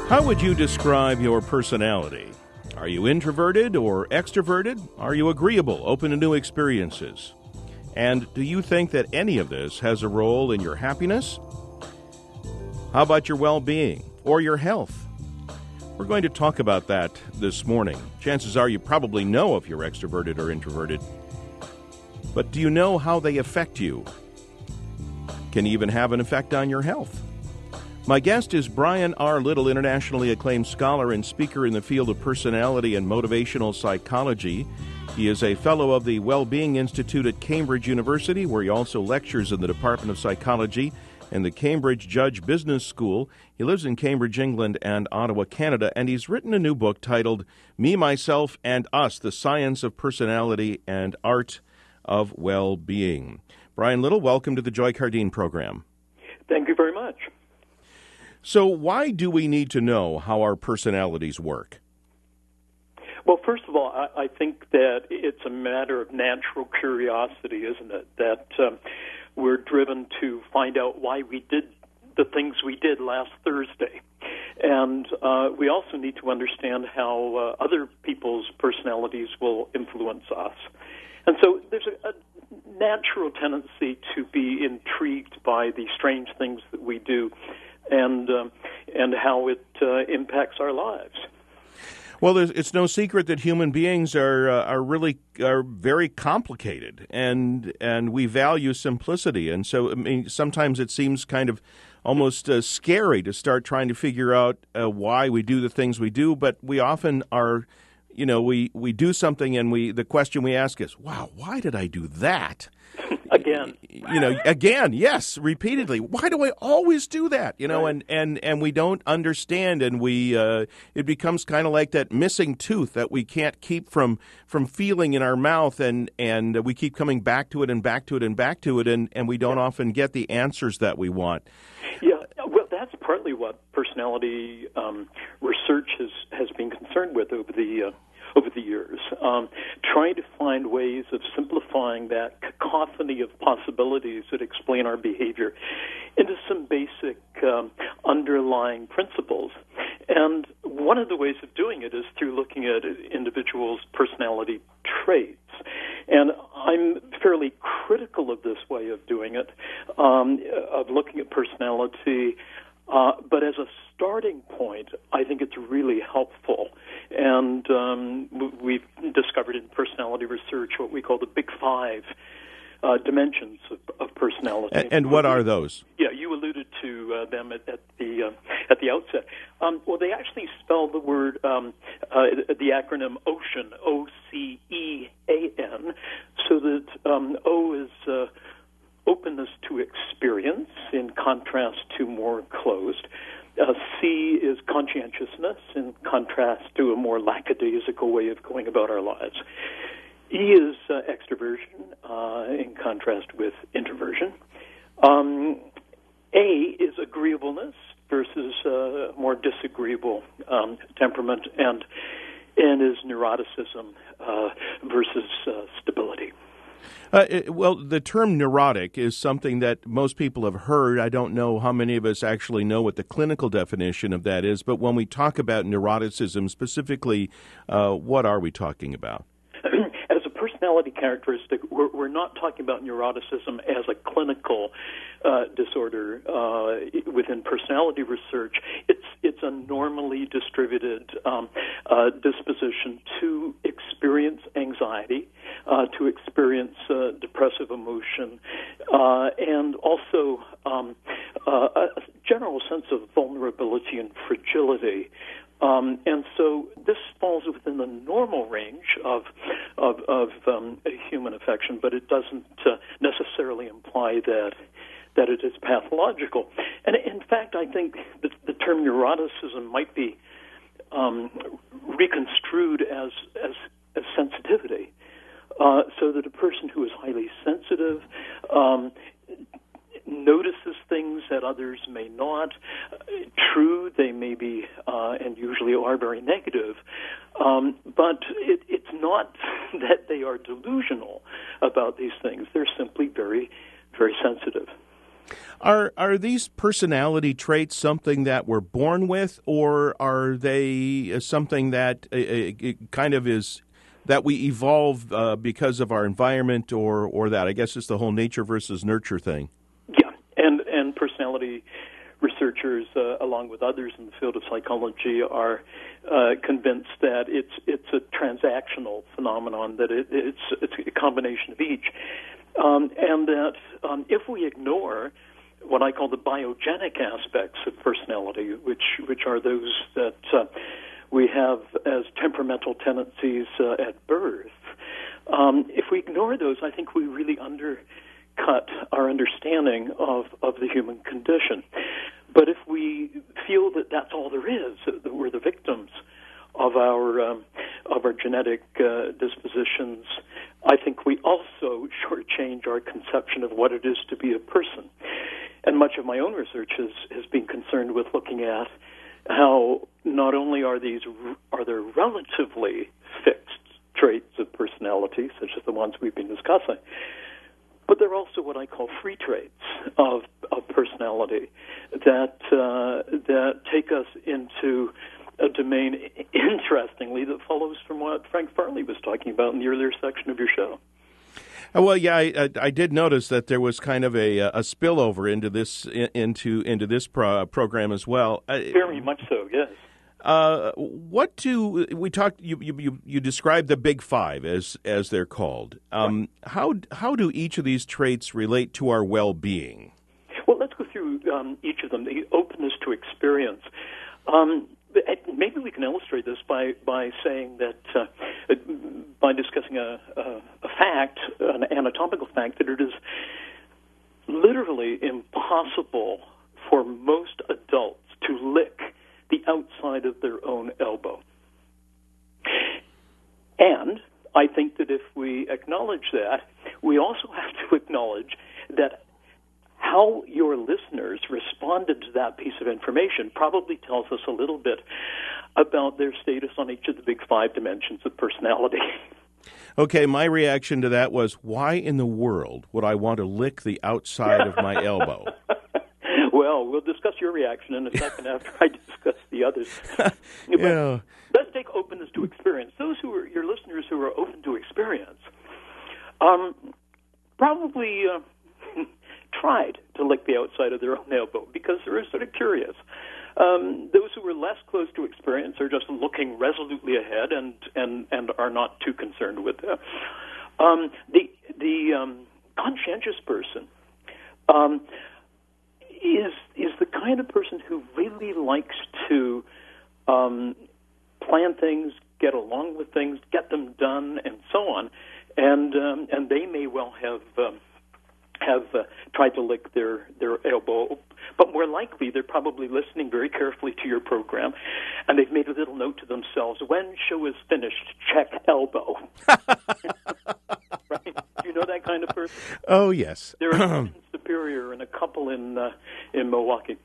How would you describe your personality? Are you introverted or extroverted? Are you agreeable, open to new experiences? And do you think that any of this has a role in your happiness? How about your well-being or your health? We're going to talk about that this morning. Chances are you probably know if you're extroverted or introverted. But do you know how they affect you? Can even have an effect on your health? My guest is Brian R. Little, internationally acclaimed scholar and speaker in the field of personality and motivational psychology. He is a fellow of the Wellbeing Institute at Cambridge University, where he also lectures in the Department of Psychology and the Cambridge Judge Business School. He lives in Cambridge, England, and Ottawa, Canada, and he's written a new book titled Me, Myself, and Us, The Science of Personality and Art of Well-Being. Brian Little, welcome to the Joy Cardine program. Thank you very much. So why do we need to know how our personalities work? Well, first of all, I think that it's a matter of natural curiosity, isn't it? That we're driven to find out why we did the things we did last Thursday. And we also need to understand how other people's personalities will influence us. And so there's a natural tendency to be intrigued by the strange things that we do and how it impacts our lives. Well, it's no secret that human beings are very complicated, and we value simplicity. And so, I mean, sometimes it seems kind of almost scary to start trying to figure out why we do the things we do. But we often are, we do something, and the question we ask is, "Wow, why did I do that?" Again. Again, yes, repeatedly. Why do I always do that? Right. And we don't understand, and it becomes kind of like that missing tooth that we can't keep from feeling in our mouth, and we keep coming back to it and back to it and back to it, and we don't often get the answers that we want. Yeah, well, that's partly what personality research has been concerned with over the years, trying to find ways of simplifying that cacophony of possibilities that explain our behavior into some basic underlying principles. And one of the ways of doing it is through looking at individuals' personality traits. And I'm fairly critical of this way of doing it, of looking at personality. But as a starting point, I think it's really helpful. And we've discovered in personality research what we call the Big Five dimensions of personality. And what are those? Yeah, you alluded to them at the outset. Well, they actually spell the word, the acronym OCEAN, OCEAN, so that O is openness to experience, in contrast to more closed. C is conscientiousness, in contrast to a more lackadaisical way of going about our lives. E is extroversion, in contrast with introversion. A is agreeableness versus more disagreeable temperament, and N is neuroticism versus stability. Well, the term neurotic is something that most people have heard. I don't know how many of us actually know what the clinical definition of that is, but when we talk about neuroticism specifically, what are we talking about? As a personality characteristic, we're not talking about neuroticism as a clinical disorder within personality research. It's a normally distributed disposition to experience anxiety, to experience depressive emotion, and also a general sense of vulnerability and fragility. And so this falls within the normal range of human affection, but it doesn't necessarily imply that it is pathological. And in fact, I think the term neuroticism might be reconstrued as sensitivity, so that a person who is highly sensitive notices things that others may not. True, they may be, and usually are, very negative, but it's not that they are delusional about these things. They're simply very, very sensitive. Are these personality traits something that we're born with, or are they something that kind of is that we evolve because of our environment, or that? I guess it's the whole nature versus nurture thing. Yeah, and personality researchers, along with others in the field of psychology, are convinced that it's a transactional phenomenon, that it's a combination of each, and that if we ignore what I call the biogenic aspects of personality, which are those that we have as temperamental tendencies at birth, if we ignore those, I think we really undercut our understanding of the human condition. But if we feel that that's all there is, that we're the victims of our genetic dispositions, I think we also shortchange our conception of what it is to be a person. And much of my own research has been concerned with looking at how not only are there relatively fixed traits of personality, such as the ones we've been discussing, but there are also what I call free traits of personality that take us into a domain, interestingly, that follows from what Frank Farley was talking about in the earlier section of your show. Well, yeah, I did notice that there was kind of a spillover into this program as well. Very much so, yes. What do we talked? You described the Big Five as they're called. Right. How do each of these traits relate to our well-being? Well, let's go through each of them. The openness to experience. Maybe we can illustrate this by saying that by discussing a fact, an anatomical fact, that it is literally impossible for most adults to lick the outside of their own elbow. And I think that if we acknowledge that, we also have to acknowledge that how your listeners responded to that piece of information probably tells us a little bit about their status on each of the big five dimensions of personality. Okay, my reaction to that was, why in the world would I want to lick the outside of my elbow? Well, we'll discuss your reaction in a second after I discuss the others. Yeah. Let's take openness to experience. Those who are your listeners who are open to experience probably tried to lick the outside of their own elbow because they're sort of curious. Those who are less close to experience are just looking resolutely ahead and are not too concerned with that. The conscientious person is the kind of person who really likes to plan things, get along with things, get them done, and so on. And they may well have tried to lick their elbow, but more likely they're probably listening very carefully to your program, and they've made a little note to themselves: when show is finished, check elbow. Right? Do you know that kind of person? Oh, yes. There are in Superior and a couple in Milwaukee.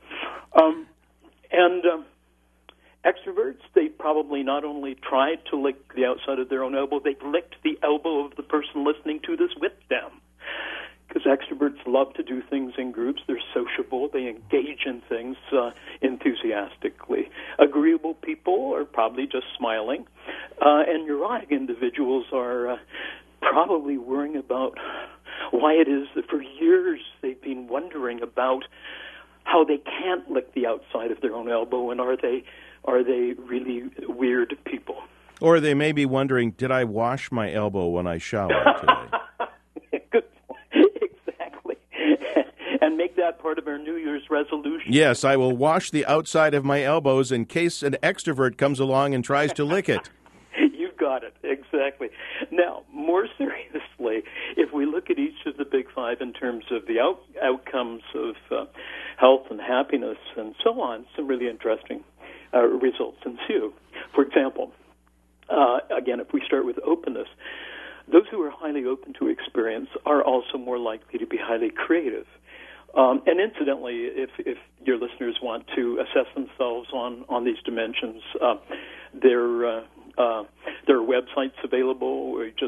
Extroverts, they probably not only tried to lick the outside of their own elbow, they've licked the elbow of the person listening to this with them. Because extroverts love to do things in groups. They're sociable. They engage in things enthusiastically. Agreeable people are probably just smiling. And neurotic individuals are probably worrying about why it is that for years they've been wondering about how they can't lick the outside of their own elbow, and are they really weird people? Or they may be wondering, did I wash my elbow when I showered today? Good point. Exactly. And make that part of our New Year's resolution. Yes, I will wash the outside of my elbows in case an extrovert comes along and tries to lick it. You got it. Exactly. Now, more seriously, if we look at each of the big five in terms of the outcomes of health and happiness and so on, some really interesting results ensue. For example, again, if we start with openness, those who are highly open to experience are also more likely to be highly creative. And incidentally, if your listeners want to assess themselves on these dimensions, there are websites available. Or just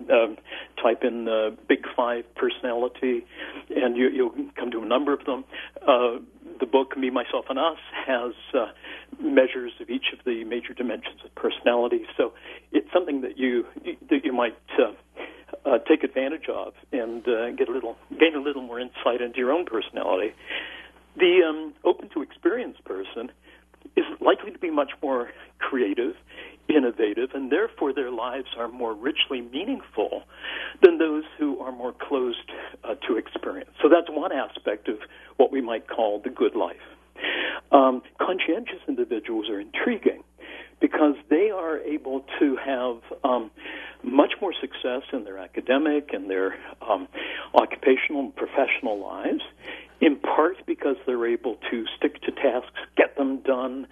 type in Big Five personality, and you'll come to a number of them. The book, Me, Myself, and Us, has measures of each of the major dimensions of personality. So it's something that you might take advantage of and gain a little more insight into your own personality. The open to experience person is likely to be much more creative, innovative, and therefore their lives are more richly meaningful than those who are more closed to experience. So that's one aspect of what we might call the good life. Conscientious individuals are intriguing because they are able to have much more success in their academic and their occupational and professional lives, in part because they're able to stick to tasks, get them done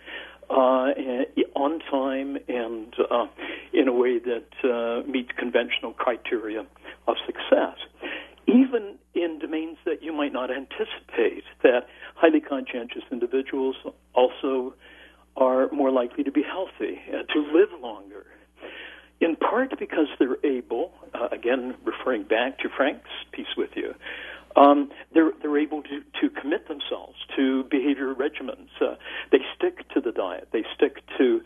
on time, and in a way that meets conventional criteria of success. Even in domains that you might not anticipate, that highly conscientious individuals also are more likely to be healthy, to live longer, in part because they're able, again, referring back to Frank's piece with you, they're able to commit themselves to behavior regimens. They stick to the diet. They stick to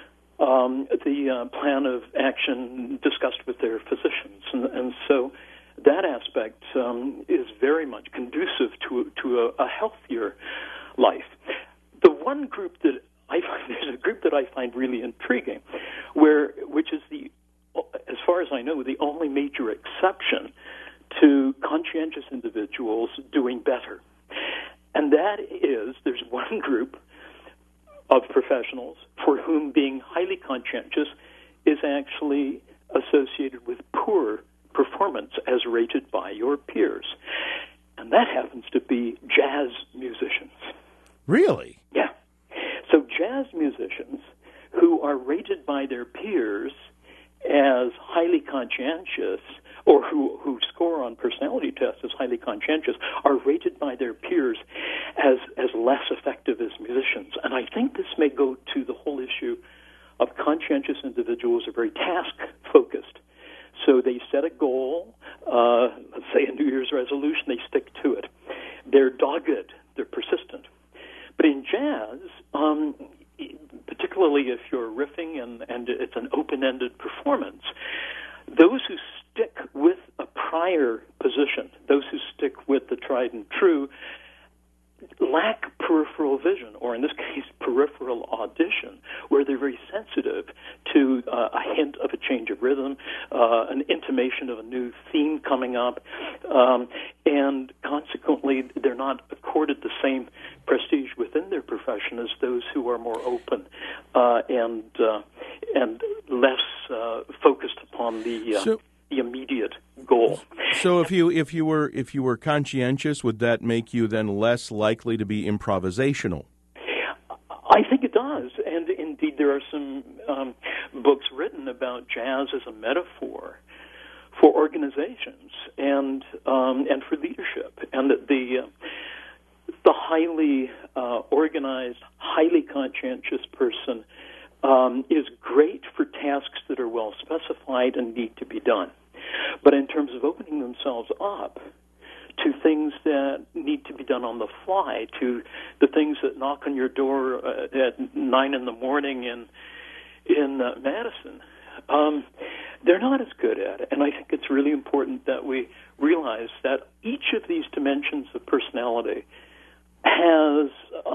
the plan of action discussed with their physicians. And so that aspect is very much conducive to a healthier life. The one group that there's a group that I find really intriguing, which is as far as I know, the only major exception to conscientious individuals doing better. And that is, there's one group of professionals for whom being highly conscientious is actually associated with poor performance as rated by your peers. And that happens to be jazz musicians. Really? Yeah. So jazz musicians who are rated by their peers as highly conscientious, or who score on personality tests as highly conscientious, are rated by their peers as less effective as musicians. And I think this may go to the whole issue of conscientious individuals are very task-focused. So they set a goal, let's say a New Year's resolution, they stick to it. They're dogged, they're persistent. But in jazz, particularly if you're riffing and it's an open-ended performance, those who stick with a prior position, those who stick with the tried and true, lack peripheral vision, or in this case, peripheral audition, where they're very sensitive to a hint of a change of rhythm, an intimation of a new theme coming up, and consequently, they're not accorded the same prestige within their profession as those who are more open and less focused upon the immediate goal. So if you were conscientious, would that make you then less likely to be improvisational? I think it does, and indeed there are some books written about jazz as a metaphor for organizations and for leadership, and that the highly organized, highly conscientious person is great for tasks that are well specified and need to be done. But in terms of opening themselves up to things that need to be done on the fly, to the things that knock on your door at 9 in the morning in Madison, they're not as good at it. And I think it's really important that we realize that each of these dimensions of personality has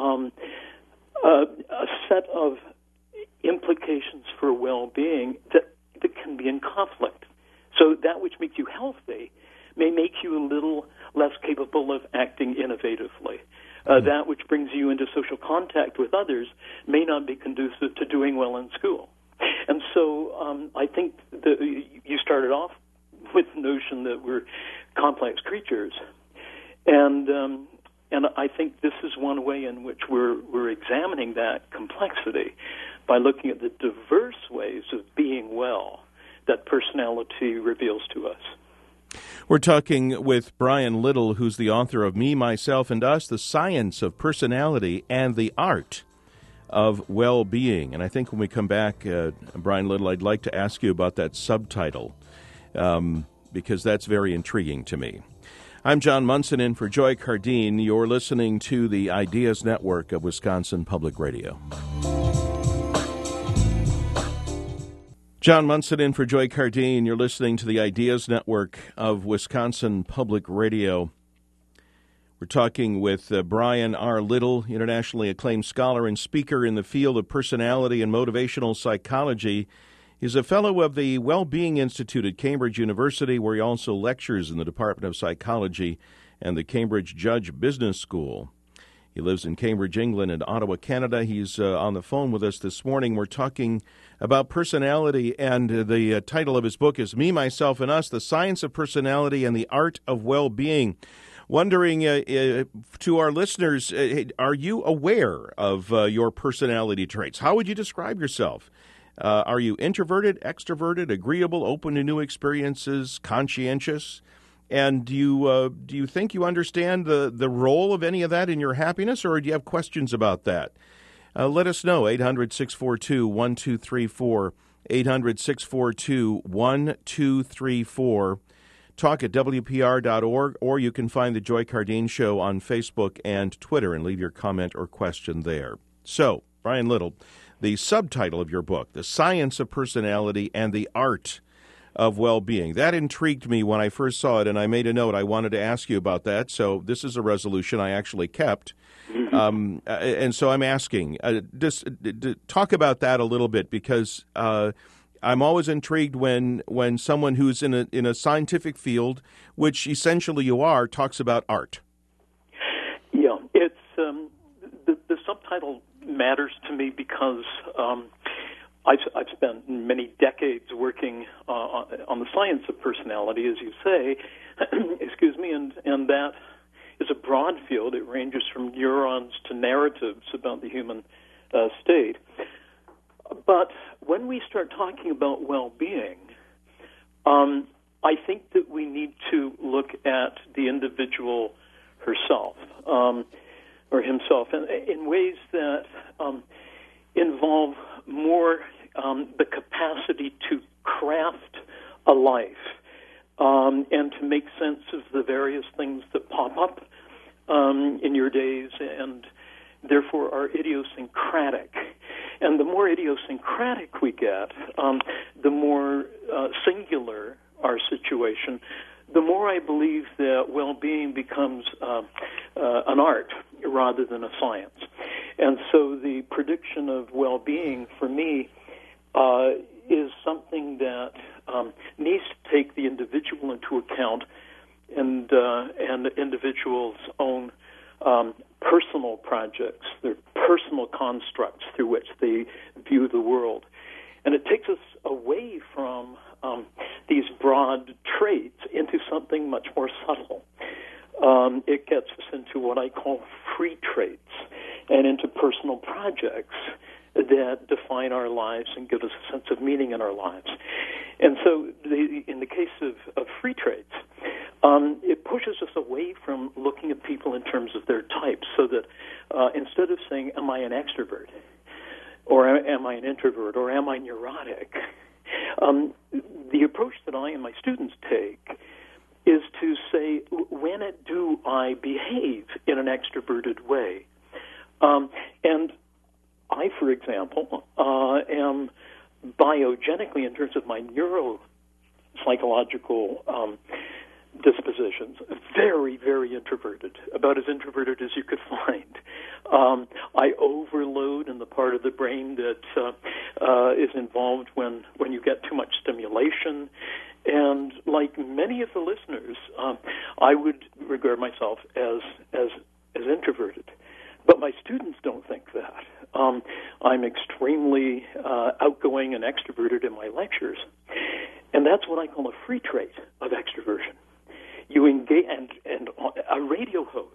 a set of implications for well-being that can be in conflict. So that which makes you healthy may make you a little less capable of acting innovatively. That which brings you into social contact with others may not be conducive to doing well in school. And so I think that you started off with the notion that we're complex creatures. And I think this is one way in which we're examining that complexity by looking at the diverse ways of being well that personality reveals to us. We're talking with Brian Little, who's the author of Me, Myself, and Us, The Science of Personality and the Art of Well-Being. And I think when we come back, Brian Little, I'd like to ask you about that subtitle, because that's very intriguing to me. I'm John Munson in for Joy Cardine. You're listening to the Ideas Network of Wisconsin Public Radio. John Munson in for Joy Cardine. You're listening to the Ideas Network of Wisconsin Public Radio. We're talking with Brian R. Little, internationally acclaimed scholar and speaker in the field of personality and motivational psychology. He's a fellow of the Well-Being Institute at Cambridge University, where he also lectures in the Department of Psychology and the Cambridge Judge Business School. He lives in Cambridge, England, and Ottawa, Canada. He's on the phone with us this morning. We're talking about personality, and the title of his book is Me, Myself, and Us, The Science of Personality and the Art of Well-Being. Wondering to our listeners, are you aware of your personality traits? How would you describe yourself? Are you introverted, extroverted, agreeable, open to new experiences, conscientious? And do you think you understand the role of any of that in your happiness, or do you have questions about that? Let us know, 800-642-1234, 800-642-1234. Talk at WPR.org, or you can find the Joy Cardine Show on Facebook and Twitter and leave your comment or question there. So, Brian Little, the subtitle of your book, The Science of Personality and the Art of Well-Being. That intrigued me when I first saw it, and I made a note. I wanted to ask you about that, so this is a resolution I actually kept. And so I'm asking, just talk about that a little bit, because I'm always intrigued when someone who's in a scientific field, which essentially you are, talks about art. Yeah, it's the subtitle matters to me because I've spent many decades working on the science of personality, as you say, excuse me, and that is a broad field. It ranges from neurons to narratives about the human state. But when we start talking about well-being, I think that we need to look at the individual herself or himself in ways that involve more the capacity to craft a life and to make sense of the various things that pop up in your days and therefore are idiosyncratic. And the more idiosyncratic we get, the more singular our situation, the more I believe that well-being becomes an art rather than a science. And so the prediction of well-being, for me, is something that needs to take the individual into account and the individual's own personal projects, their personal constructs through which they view the world. And it takes us away from these broad traits into something much more subtle. It gets us into what I call free traits and into personal projects that define our lives and give us a sense of meaning in our lives. And so in the case of free traits, it pushes us away from looking at people in terms of their types, so that instead of saying, am I an extrovert, or am I an introvert, or am I neurotic, the approach that I and my students take is to say, when do I behave in an extroverted way? And I, for example, am biogenically, in terms of my neuropsychological dispositions, very, very introverted, about as introverted as you could find. I overload in the part of the brain that is involved when you get too much stimulation. And like many of the listeners, I would regard myself as introverted. But my students don't think that. I'm extremely outgoing and extroverted in my lectures. And that's what I call a free trait of extroversion. You engage, and a radio host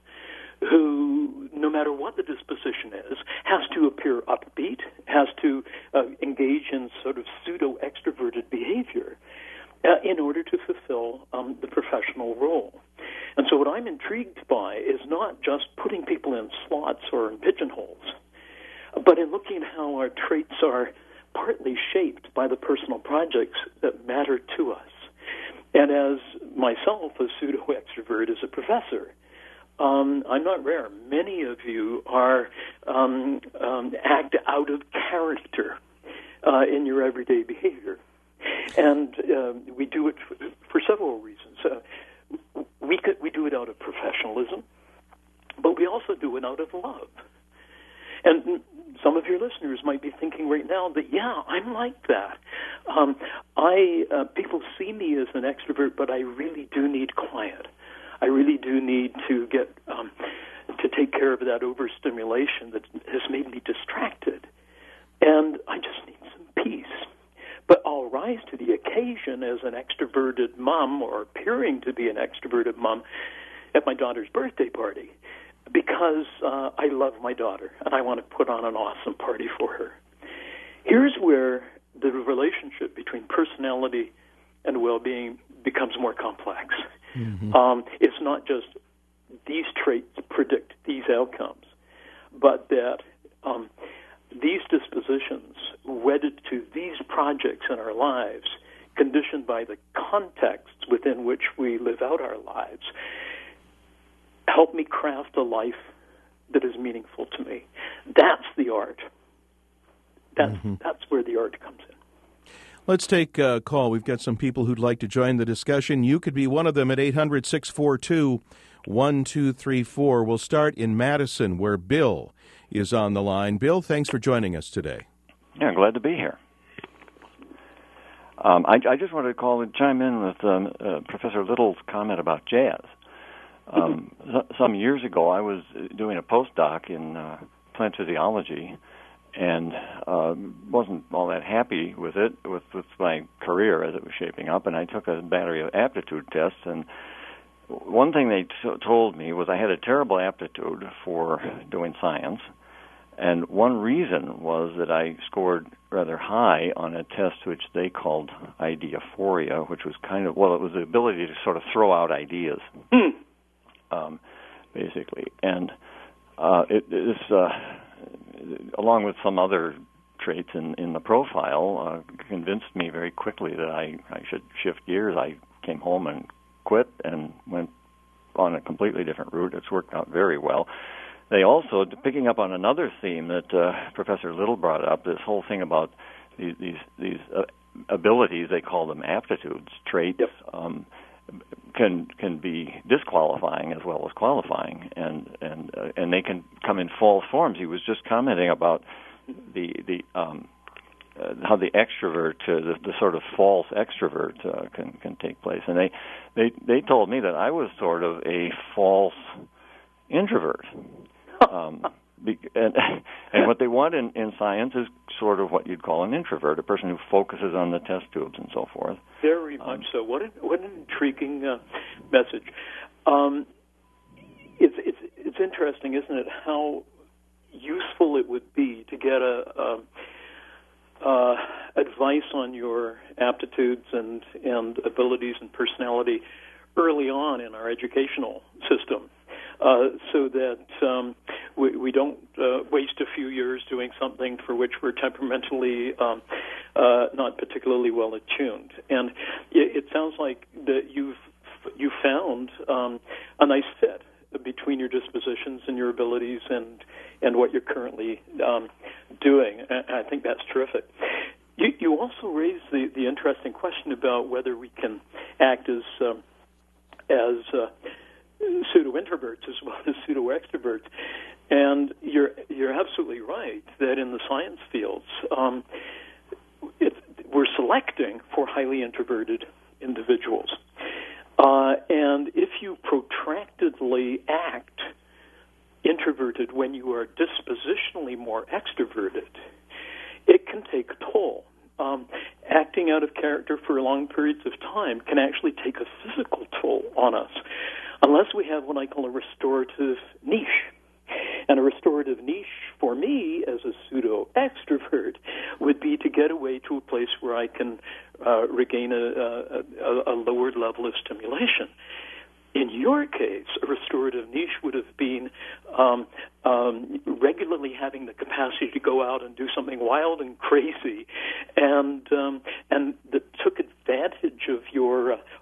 who, no matter what the disposition is, has to appear upbeat, has to engage in sort of pseudo-extroverted behavior in order to fulfill the professional role. And so what I'm intrigued by is not just putting people in slots or in pigeonholes, but in looking at how our traits are partly shaped by the personal projects that matter to us. And as myself, a pseudo-extrovert, as a professor, I'm not rare. Many of you are act out of character in your everyday behavior. And we do it for several reasons. We do it out of professionalism, but we also do it out of love. And some of your listeners might be thinking right now that, yeah, I'm like that. People see me as an extrovert, but I really do need quiet. I really do need to get to take care of that overstimulation that has made me distracted. And I just need some peace. But I'll rise to the occasion as an extroverted mom, or appearing to be an extroverted mom, at my daughter's birthday party, because I love my daughter, and I want to put on an awesome party for her. Here's where the relationship between personality and well-being becomes more complex. Mm-hmm. It's not just these traits predict these outcomes, but that these dispositions, wedded to these projects in our lives, conditioned by the contexts within which we live out our lives, help me craft a life that is meaningful to me. That's the art. That's where the art comes in. Let's take a call. We've got some people who'd like to join the discussion. You could be one of them at 800-642-1234. We'll start in Madison, where Bill is on the line. Bill, thanks for joining us today. Yeah, glad to be here. I just wanted to call and chime in with Professor Little's comment about jazz. Some years ago, I was doing a postdoc in plant physiology, and wasn't all that happy with it, with my career as it was shaping up, and I took a battery of aptitude tests, and one thing they told me was I had a terrible aptitude for doing science, and one reason was that I scored rather high on a test which they called ideaphoria, which was kind of, well, it was the ability to sort of throw out ideas, basically, and along with some other traits in the profile, convinced me very quickly that I should shift gears. I came home and quit and went on a completely different route. It's worked out very well. They also, picking up on another theme that Professor Little brought up, this whole thing about these abilities, they call them aptitudes, traits, yep. Can be disqualifying as well as qualifying, and they can come in false forms. He was just commenting about how the extrovert, the sort of false extrovert, can take place, and they told me that I was sort of a false introvert. And what they want in science is sort of what you'd call an introvert, a person who focuses on the test tubes and so forth. Very much so. What an intriguing message. It's interesting, isn't it, how useful it would be to get advice on your aptitudes and abilities and personality early on in our educational system. So that we don't waste a few years doing something for which we're temperamentally not particularly well attuned. And it sounds like that you found a nice fit between your dispositions and your abilities and what you're currently doing. I think that's terrific. You also raised the interesting question about whether we can act as pseudo-introverts as well as pseudo-extroverts. And you're absolutely right that in the science fields, we're selecting for highly introverted individuals. And if you protractedly act introverted when you are dispositionally more extroverted, it can take a toll. Acting out of character for long periods of time can actually take a physical toll on us, unless we have what I call a restorative niche. And a restorative niche for me as a pseudo-extrovert would be to get away to a place where I can regain a lower level of stimulation. In your case, a restorative niche would have been regularly having the capacity to go out and do something wild and crazy, and that took advantage of your openness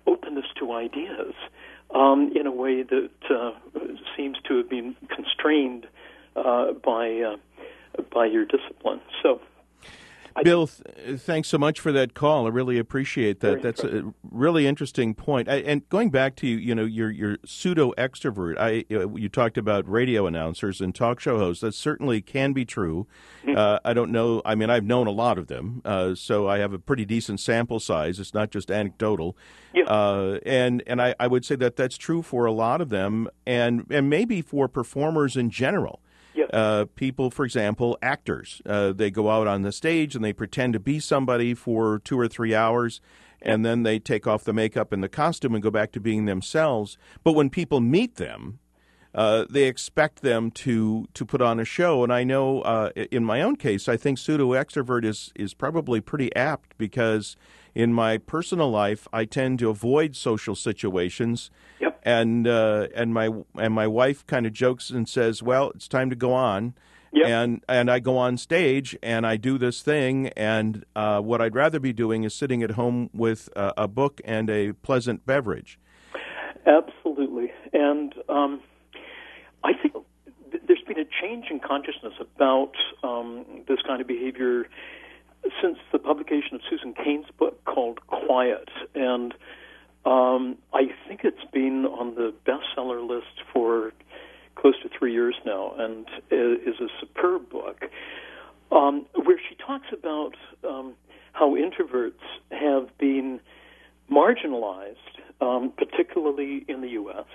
openness to ideas in a way that seems to have been constrained by your discipline. So, Bill, thanks so much for that call. I really appreciate that. That's a really interesting point. And going back to your pseudo extrovert, you talked about radio announcers and talk show hosts. That certainly can be true. I don't know. I mean, I've known a lot of them, so I have a pretty decent sample size. It's not just anecdotal. Yeah. And I would say that that's true for a lot of them, and maybe for performers in general. Yes. People, for example, actors, they go out on the stage and they pretend to be somebody for 2 or 3 hours, and then they take off the makeup and the costume and go back to being themselves. But when people meet them, they expect them to put on a show. And I know in my own case, I think pseudo-extrovert is probably pretty apt, because in my personal life, I tend to avoid social situations. Yep. And my wife kind of jokes and says, "Well, it's time to go on." Yep. And I go on stage and I do this thing, and what I'd rather be doing is sitting at home with a book and a pleasant beverage. Absolutely. And I think there's been a change in consciousness about this kind of behavior since the publication of Susan Cain's book called Quiet. And I think it's been on the bestseller list for close to 3 years now, and is a superb book, where she talks about how introverts have been marginalized, particularly in the U.S.,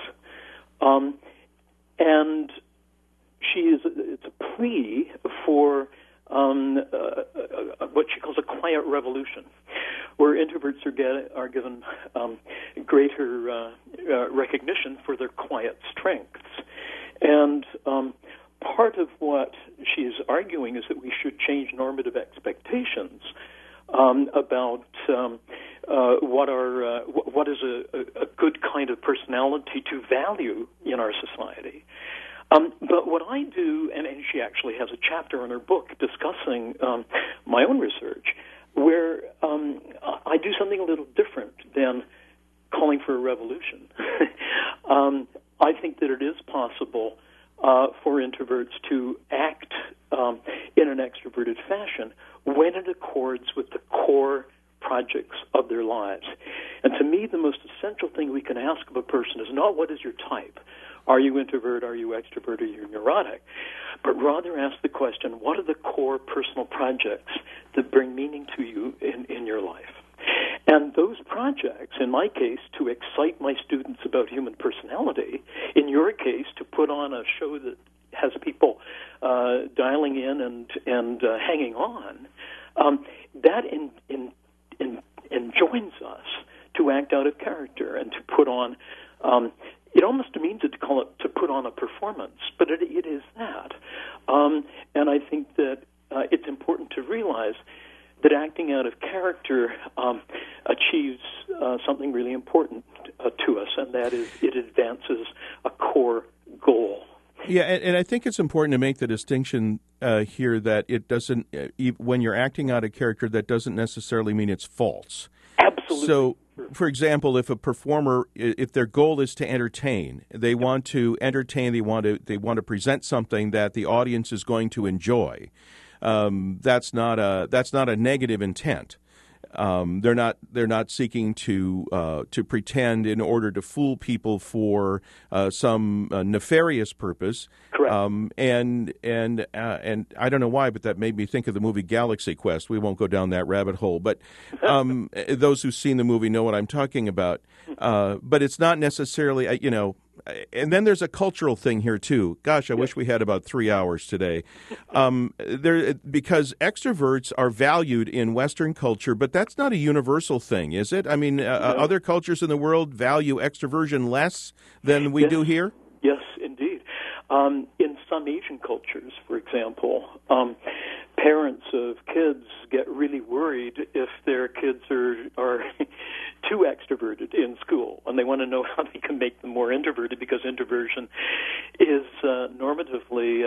and it's a plea for what she calls a quiet revolution, where introverts are given greater recognition for their quiet strengths. And part of what she's arguing is that we should change normative expectations about what is a good kind of personality to value in our society. But what I do, and she actually has a chapter in her book discussing my own research, where I do something a little different than calling for a revolution. I think that it is possible for introverts to act in an extroverted fashion when it accords with the core projects of their lives. And to me, the most essential thing we can ask of a person is not what is your type. Are you introvert? Are you extrovert? Are you neurotic? But rather ask the question, what are the core personal projects that bring meaning to you in your life? And those projects, in my case, to excite my students about human personality, in your case, to put on a show that has people dialing in and hanging on, that enjoins us to act out of character and to put on. It almost demeans it to call it to put on a performance, but it is that. And I think that it's important to realize that acting out of character achieves something really important to us, and that is it advances a core goal. Yeah, and I think it's important to make the distinction here that it doesn't, when you're acting out of character, that doesn't necessarily mean it's false. Absolutely. So, for example, if a performer, if their goal is to entertain, they want to entertain, they want to present something that the audience is going to enjoy. That's not a negative intent. They're not seeking to pretend in order to fool people for some nefarious purpose. Correct. And I don't know why, but that made me think of the movie Galaxy Quest. We won't go down that rabbit hole, but those who've seen the movie know what I'm talking about. But it's not necessarily, And then there's a cultural thing here, too. Gosh, I wish we had about 3 hours today. Because extroverts are valued in Western culture, but that's not a universal thing, is it? I mean, no. Other cultures in the world value extroversion less than we do here? Yes, indeed. In some Asian cultures, for example, parents of kids get really worried if their kids are too extroverted in school, and they want to know how they can make them more introverted, because introversion is normatively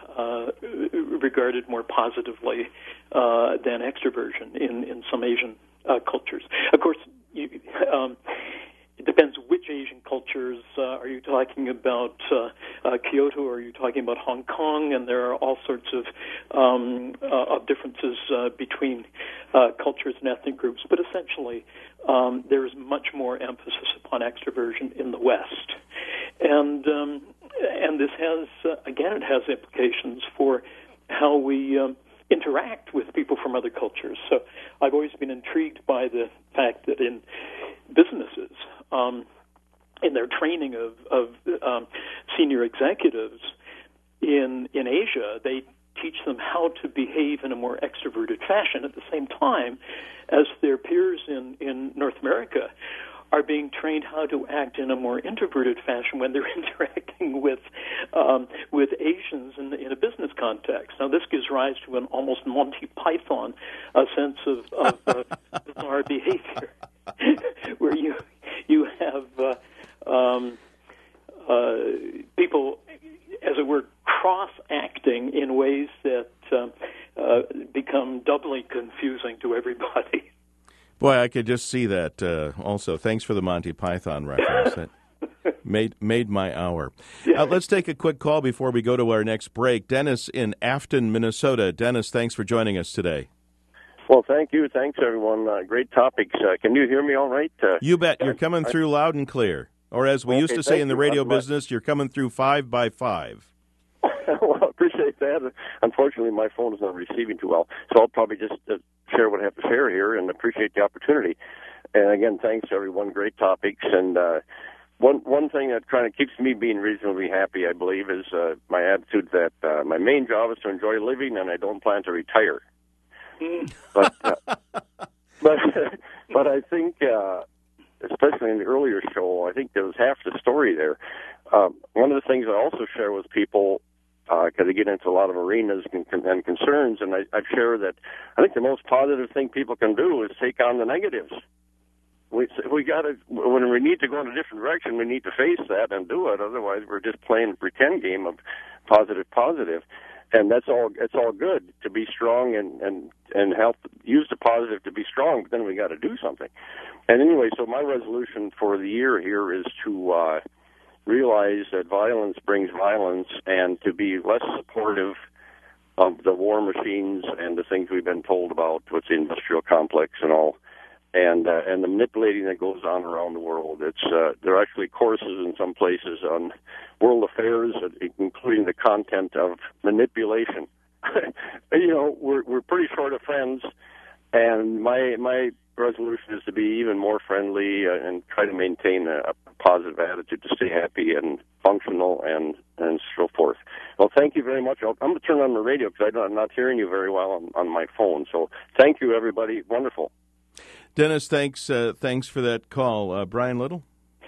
regarded more positively than extroversion in some Asian cultures. Of course, depends which Asian cultures. Are you talking about Kyoto, or are you talking about Hong Kong? And there are all sorts of differences between cultures and ethnic groups. But essentially, there is much more emphasis upon extroversion in the West. And this has, again, it has implications for how we interact with people from other cultures. So I've always been intrigued by the fact that in businesses, in their training of senior executives in Asia, they teach them how to behave in a more extroverted fashion at the same time as their peers in North America are being trained how to act in a more introverted fashion when they're interacting with Asians in a business context. Now, this gives rise to an almost Monty Python sense of bizarre behavior, where you have people, as it were, cross-acting in ways that become doubly confusing to everybody. Boy, I could just see that also. Thanks for the Monty Python reference. That made my hour. Let's take a quick call before we go to our next break. Dennis in Afton, Minnesota. Dennis, thanks for joining us today. Well, thank you. Thanks, everyone. Great topips. Can you hear me all right? You bet. You're coming through loud and clear. Or as we used to say in the radio business, you're coming through 5 by 5. Well, I appreciate that. Unfortunately, my phone is not receiving too well, so I'll probably just share what I have to share here, and appreciate the opportunity. And again, thanks, everyone. Great topics. And one thing that kind of keeps me being reasonably happy, I believe, is my attitude that my main job is to enjoy living, and I don't plan to retire. But I think, especially in the earlier show, I think there was half the story there. One of the things I also share with people, because I get into a lot of arenas and concerns, and I share that I think the most positive thing people can do is take on the negatives. We got to, when we need to go in a different direction, we need to face that and do it. Otherwise, we're just playing a pretend game of positive. And that's all. It's all good to be strong and help use the positive to be strong. But then we got to do something. And anyway, so my resolution for the year here is to realize that violence brings violence, and to be less supportive of the war machines and the things we've been told about with the industrial complex and all, and the manipulating that goes on around the world. It's there are actually courses in some places on world affairs, including the content of manipulation. We're pretty short of friends, and my resolution is to be even more friendly and try to maintain a positive attitude, to stay happy and functional and so forth. Well, thank you very much. I'm going to turn on the radio because I'm not hearing you very well on my phone. So thank you, everybody. Wonderful. Dennis, thanks for that call. Brian Little?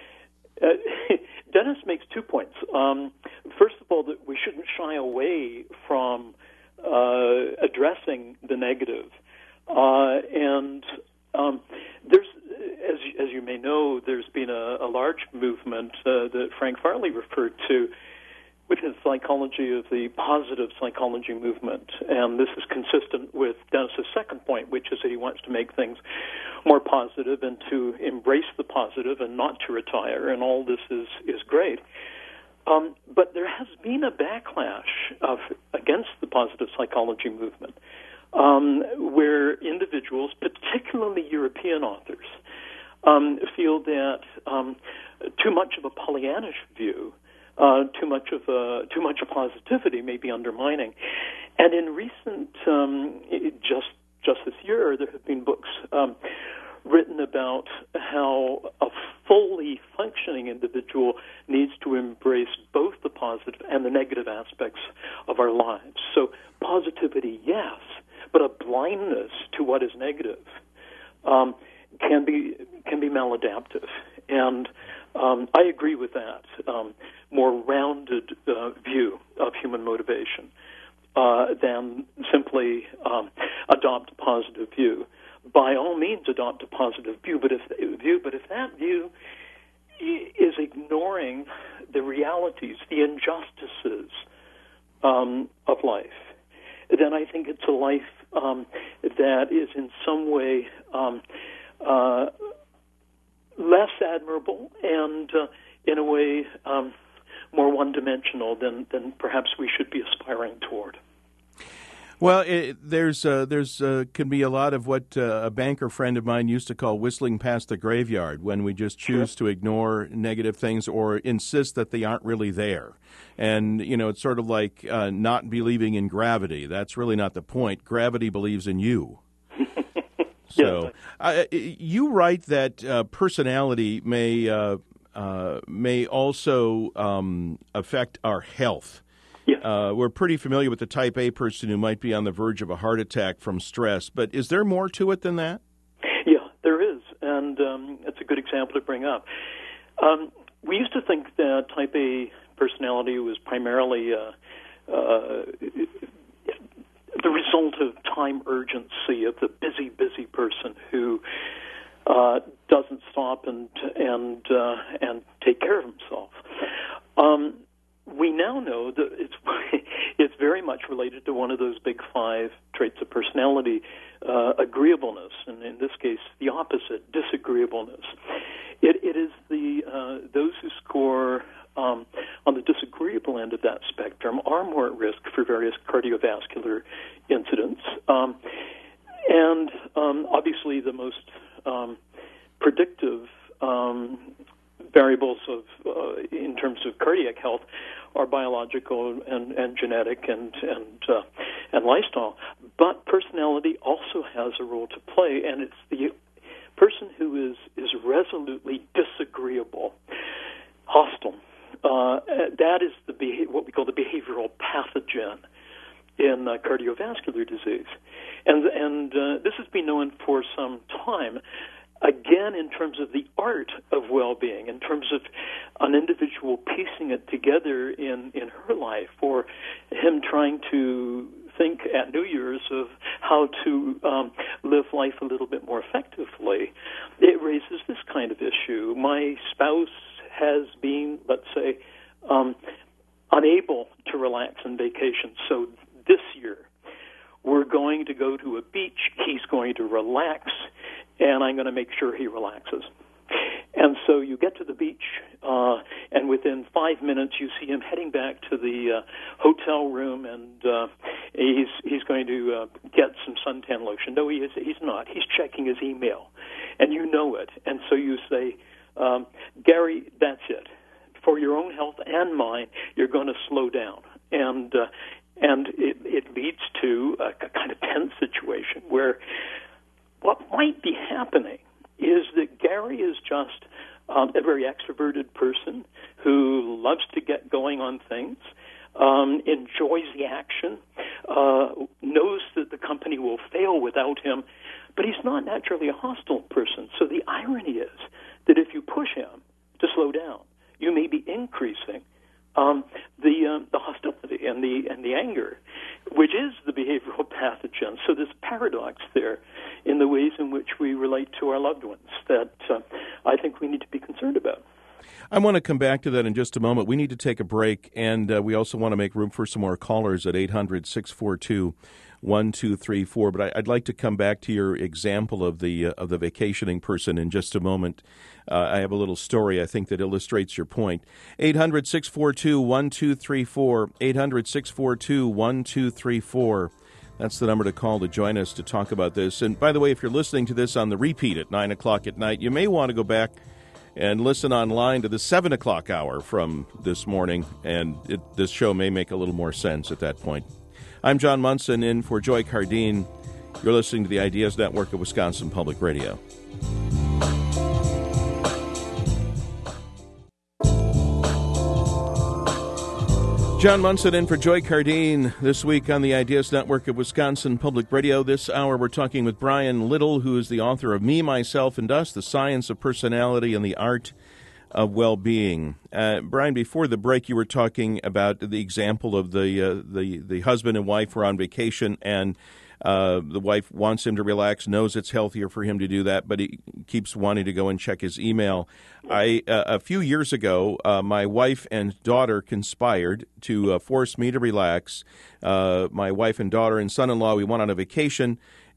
Dennis makes 2 points. First of all, that we shouldn't shy away from addressing the negative. And there's, as you may know, there's been a large movement that Frank Farley referred to with his psychology of the positive psychology movement. And this is consistent with Dennis's second point, which is that he wants to make things more positive and to embrace the positive and not to retire. And all this is great. But there has been a backlash against the positive psychology movement, where individuals, particularly European authors, feel that too much of a Pollyannish view, too much of positivity may be undermining. And in recent, just this year, there have been books written about how a fully functioning individual needs to embrace both the positive and the negative aspects of our lives. So positivity, yes, but a blindness to what is negative can be maladaptive. And I agree with that more rounded view of human motivation than simply adopt a positive view. By all means, adopt a positive view, but if that view is ignoring the realities, the injustices of life, then I think it's a life that is in some way less admirable and, in a way, more one-dimensional than perhaps we should be aspiring toward. Well, there's can be a lot of what a banker friend of mine used to call whistling past the graveyard, when we just choose to ignore negative things or insist that they aren't really there. And, it's sort of like not believing in gravity. That's really not the point. Gravity believes in you. So you write that personality may also affect our health. We're pretty familiar with the type A person who might be on the verge of a heart attack from stress, but is there more to it than that? Yeah, there is, and it's a good example to bring up. We used to think that type A personality was primarily the result of time urgency, of the busy person who doesn't stop and take care of himself. We now know that it's very much related to one of those big five traits of personality, agreeableness, and in this case, the opposite, disagreeableness. It is those who score on the disagreeable end of that spectrum are more at risk for various cardiovascular incidents, and obviously the most predictive variables in terms of cardiac health are biological and genetic and lifestyle. But personality also has a role to play, and it's the person who is resolutely disagreeable, hostile. That is what we call the behavioral pathogen in cardiovascular disease, and this has been known for some time. Again, in terms of the art of well-being, in terms of an individual piecing it together in her life, or him trying to think at New Year's of how to live life a little bit more effectively, it raises this kind of issue. My spouse has been, let's say, unable to relax on vacation, so this year we're going to go to a beach, he's going to relax, and I'm going to make sure he relaxes. And so you get to the beach, and within 5 minutes you see him heading back to the hotel room, and he's going to get some suntan lotion. No, he's not. He's checking his email, and you know it. And so you say, Gary, that's it. For your own health and mine, you're going to slow down. And it leads to a kind of tense situation where what might be happening is that Gary is just a very extroverted person who loves to get going on things, enjoys the action, knows that the company will fail without him, but he's not naturally a hostile person. So the irony is that if you push him to slow down, you may be increasing the hostility and the anger, which is the behavioral pathogen. So there's paradox there in the ways in which we relate to our loved ones that I think we need to be concerned about. I want to come back to that in just a moment. We need to take a break, and we also want to make room for some more callers at 800-642-1234. But I'd like to come back to your example of the vacationing person in just a moment. I have a little story, I think, that illustrates your point. 800-642-1234, 800-642-1234. That's the number to call to join us to talk about this. And by the way, if you're listening to this on the repeat at 9 o'clock at night, you may want to go back and listen online to the 7 o'clock hour from this morning, and this show may make a little more sense at that point. I'm John Munson, in for Joy Cardine. You're listening to the Ideas Network of Wisconsin Public Radio. John Munson in for Joy Cardine this week on the Ideas Network of Wisconsin Public Radio. This hour we're talking with Brian Little, who is the author of Me, Myself, and Us, The Science of Personality and the Art of Well-Being. Brian, before the break you were talking about the example of the husband and wife were on vacation, and the wife wants him to relax, knows it's healthier for him to do that, but he keeps wanting to go and check his email. A few years ago, my wife and daughter conspired to force me to relax. My wife and daughter and son-in-law, we went on a vacation,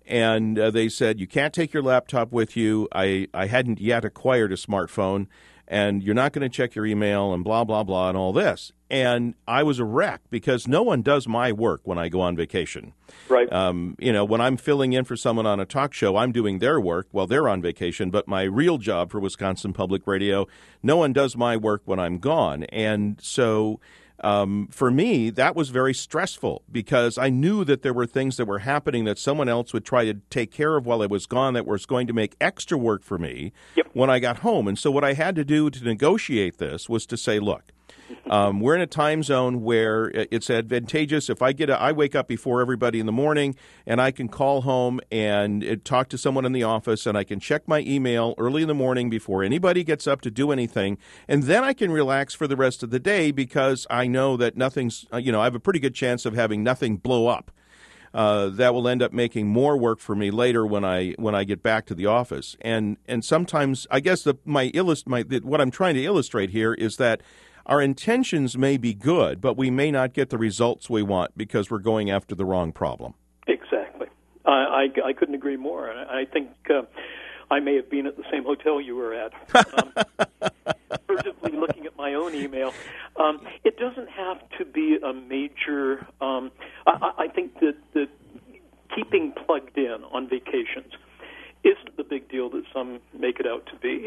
And they said, you can't take your laptop with you. I hadn't yet acquired a smartphone, and you're not going to check your email and blah, blah, blah, and all this. And I was a wreck because no one does my work when I go on vacation. Right. When I'm filling in for someone on a talk show, I'm doing their work while they're on vacation. But my real job for Wisconsin Public Radio, no one does my work when I'm gone. And so for me, that was very stressful because I knew that there were things that were happening that someone else would try to take care of while I was gone that was going to make extra work for me when I got home. And so what I had to do to negotiate this was to say, look, we're in a time zone where it's advantageous. If I wake up before everybody in the morning and I can call home and talk to someone in the office and I can check my email early in the morning before anybody gets up to do anything. And then I can relax for the rest of the day because I know that nothing's, I have a pretty good chance of having nothing blow up. That will end up making more work for me later when I get back to the office. And sometimes I guess what I'm trying to illustrate here is that our intentions may be good, but we may not get the results we want because we're going after the wrong problem. Exactly. I couldn't agree more. I think I may have been at the same hotel you were at, furtively looking at my own email. It doesn't have to be a major. I think that keeping plugged in on vacations isn't the big deal that some make it out to be.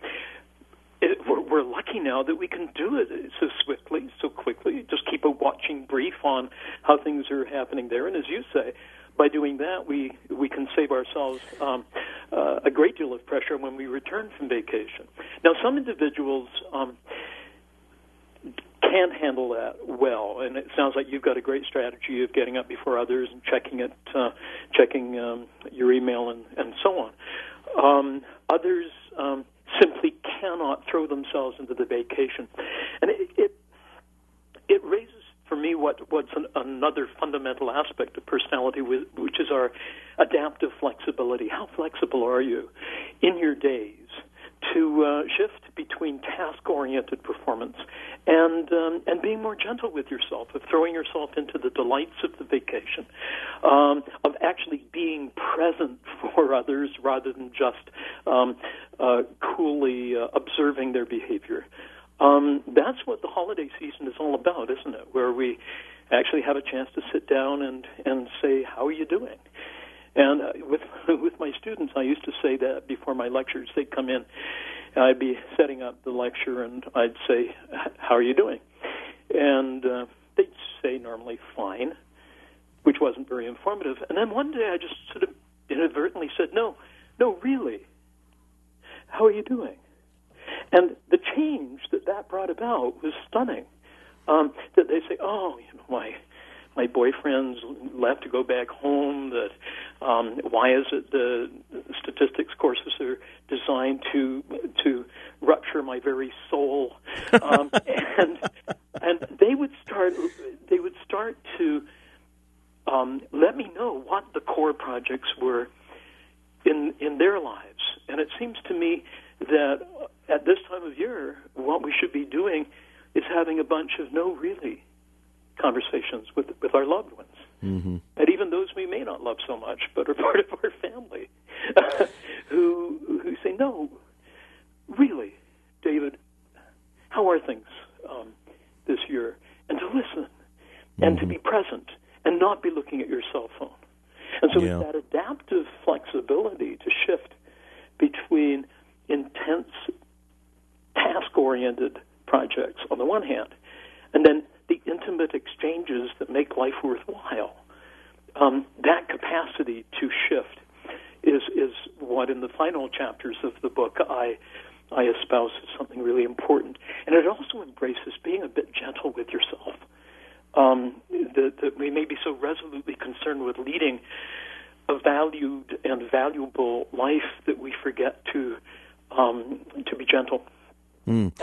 We're lucky now that we can do it so swiftly, so quickly. Just keep a watching brief on how things are happening there. And as you say, by doing that, we can save ourselves a great deal of pressure when we return from vacation. Now, some individuals can handle that well, and it sounds like you've got a great strategy of getting up before others and checking your email and so on. Others simply cannot throw themselves into the vacation, and it raises for me what's another fundamental aspect of personality, which is our adaptive flexibility. How flexible are you in your days to shift between task-oriented performance and being more gentle with yourself, of throwing yourself into the delights of the vacation, of actually being present for others rather than just coolly observing their behavior. That's what the holiday season is all about, isn't it? Where we actually have a chance to sit down and say, how are you doing? And with my students, I used to say that before my lectures. They'd come in, I'd be setting up the lecture, and I'd say, how are you doing? And they'd say normally, fine, which wasn't very informative. And then one day I just sort of inadvertently said, no, really, how are you doing? And the change that brought about was stunning. That they say, my boyfriend's left to go back home. That why is it the statistics courses are designed to rupture my very soul? And they would start to let me know what the core projects were in their lives. And it seems to me that at this time of year, what we should be doing is having a bunch of really conversations with our loved ones. Mm-hmm. And even those we may not love so much, but are part of our family, who say, no, really, David, how are things this year? And to listen, and to be present, and not be looking at your cell phone. And so it's that adaptive flexibility to shift between intense task-oriented projects on the one hand, and then the intimate exchanges that make life worthwhile. That capacity to shift is what in the final chapters of the book I espouse as something really important. And it also embraces being a bit gentle with yourself. That we may be so resolutely concerned with leading a valued and valuable life that we forget to be gentle and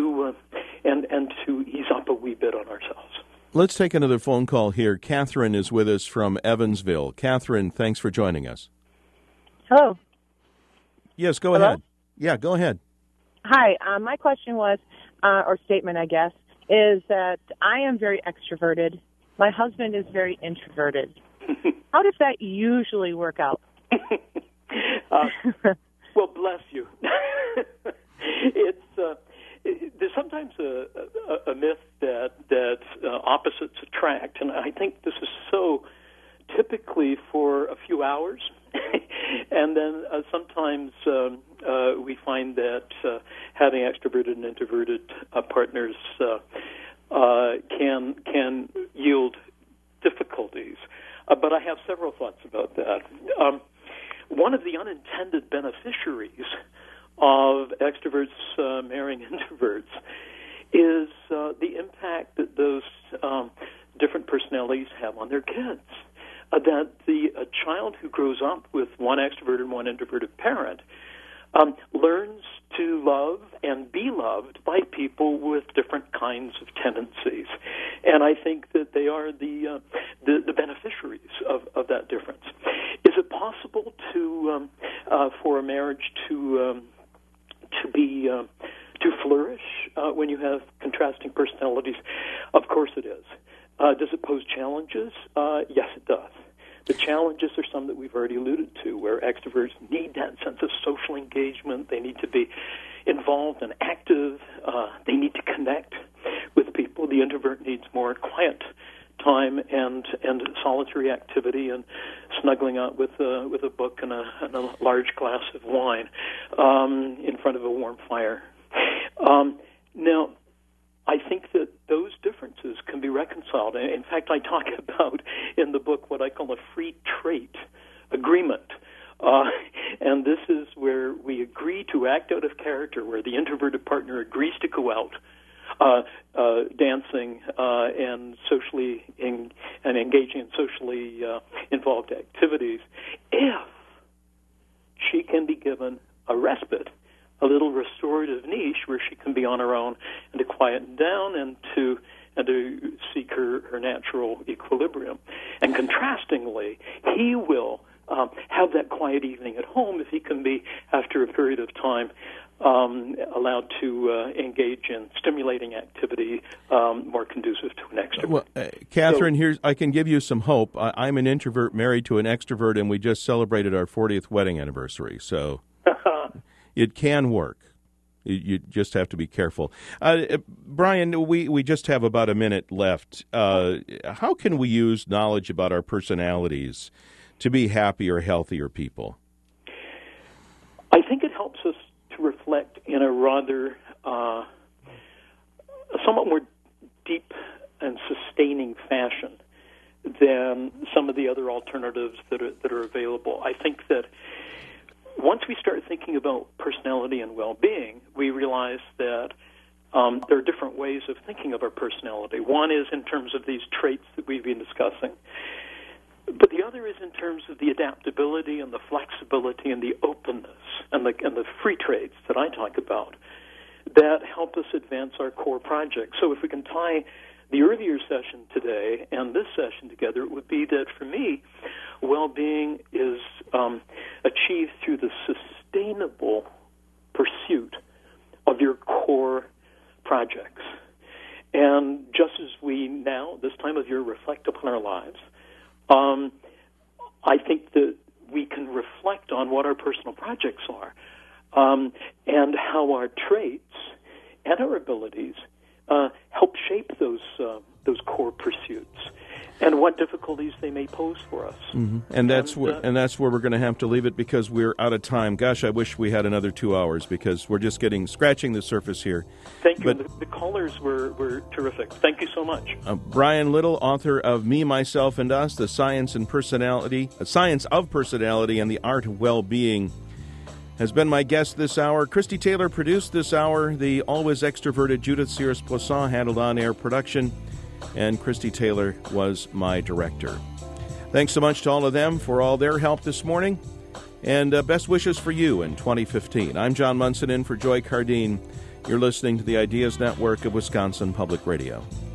to ease up a wee bit on ourselves. Let's take another phone call here. Catherine is with us from Evansville. Catherine, thanks for joining us. Hello. Yes, go ahead. Yeah, go ahead. Hi. My question was, or statement, I guess, is that I am very extroverted. My husband is very introverted. How does that usually work out? Well, bless you. There's sometimes a myth that opposites attract, and I think this is so typically for a few hours, and then sometimes we find that having extroverted and introverted partners can yield difficulties. But I have several thoughts about that. One of the unintended beneficiaries of extroverts marrying introverts is the impact that those different personalities have on their kids. That a child who grows up with one extroverted and one introverted parent learns to love and be loved by people with different kinds of tendencies. And I think that they are the beneficiaries of that difference. Is it possible to for a marriage to flourish when you have contrasting personalities? Of course it is. Does it pose challenges? Yes, it does. The challenges are some that we've already alluded to, where extroverts need that sense of social engagement. They need to be involved and active. They need to connect with people. The introvert needs more quiet time and solitary activity and snuggling out with a book and a large glass of wine in front of a warm fire. Now, I think that those differences can be reconciled. In fact, I talk about in the book what I call a free trait agreement. And this is where we agree to act out of character, where the introverted partner agrees to go out dancing and socially and engaging in socially involved activities, if she can be given a respite, a little restorative niche where she can be on her own and to quieten down and to seek her natural equilibrium. And contrastingly, he will have that quiet evening at home if he can be, after a period of time, allowed to engage in stimulating activity more conducive to an extrovert. Well, Catherine, I can give you some hope. I'm an introvert married to an extrovert, and we just celebrated our 40th wedding anniversary, so it can work. You just have to be careful. Brian, we just have about a minute left. How can we use knowledge about our personalities to be happier, healthier people? I think it helps us to reflect in a rather somewhat more deep and sustaining fashion than some of the other alternatives that are available. I think that once we start thinking about personality and well-being, we realize that there are different ways of thinking of our personality. One is in terms of these traits that we've been discussing, but the other is in terms of the adaptability and the flexibility and the openness and the free traits that I talk about that help us advance our core projects. So if we can tie the earlier session today and this session together, it would be that for me, well-being is achieved through the sustainable pursuit of your core projects. And just as we now, this time of year, reflect upon our lives, I think that we can reflect on what our personal projects are and how our traits and our abilities help shape those core pursuits and what difficulties they may pose for us. Mm-hmm. And that's where we're going to have to leave it because we're out of time. Gosh, I wish we had another 2 hours because we're just scratching the surface here. Thank you. But the callers were terrific. Thank you so much. Brian Little, author of Me, Myself, and Us: The Science of Personality and the Art of Well-Being, has been my guest this hour. Christy Taylor produced this hour. The always extroverted Judith Sears-Poisson handled on-air production, and Christy Taylor was my director. Thanks so much to all of them for all their help this morning, and best wishes for you in 2015. I'm John Munson in for Joy Cardine. You're listening to the Ideas Network of Wisconsin Public Radio.